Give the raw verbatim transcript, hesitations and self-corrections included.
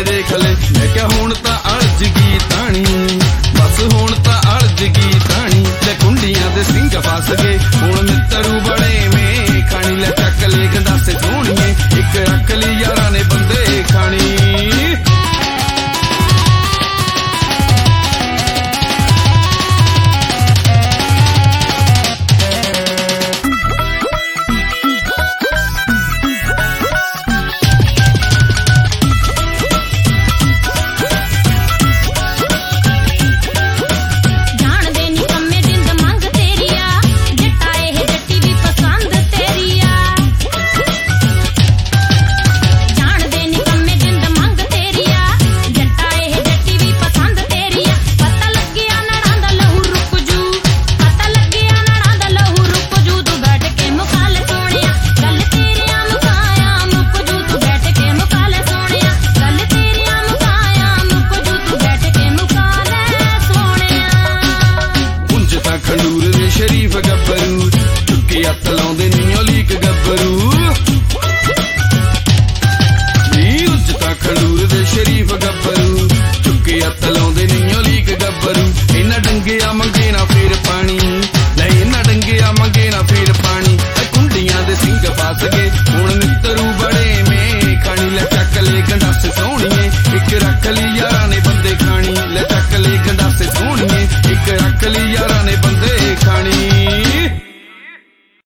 देख ले। मैं क्या हुण तां अड़ज गई ताणी, बस हुण तां अड़ज गई ताणी। ले कुंडियां दे सिंग फस गए हुण मित्तरू बड़े में खानी। ले चक ले गंडासे सोहणीए इक रख ली यारां ने बंदे खानी। खंडूर दे शरीफ गब्बरू चुके हत्थ लाउंदे नी लीक गब्बरू। उज्जता खंडूर दे शरीफ गब्बरू चुके हत्थ लाउंदे नी लीक गब्बरू। इन्हां डंगिया मंगे ना फिर पानी, ले इन्हां डंगिया मंगे ना फिर पानी। कुंडियां दे सिंग फस गए हुण मित्तरू बड़े में खानी। ले चक ले गंडासे सोहणीए इक रख ली यार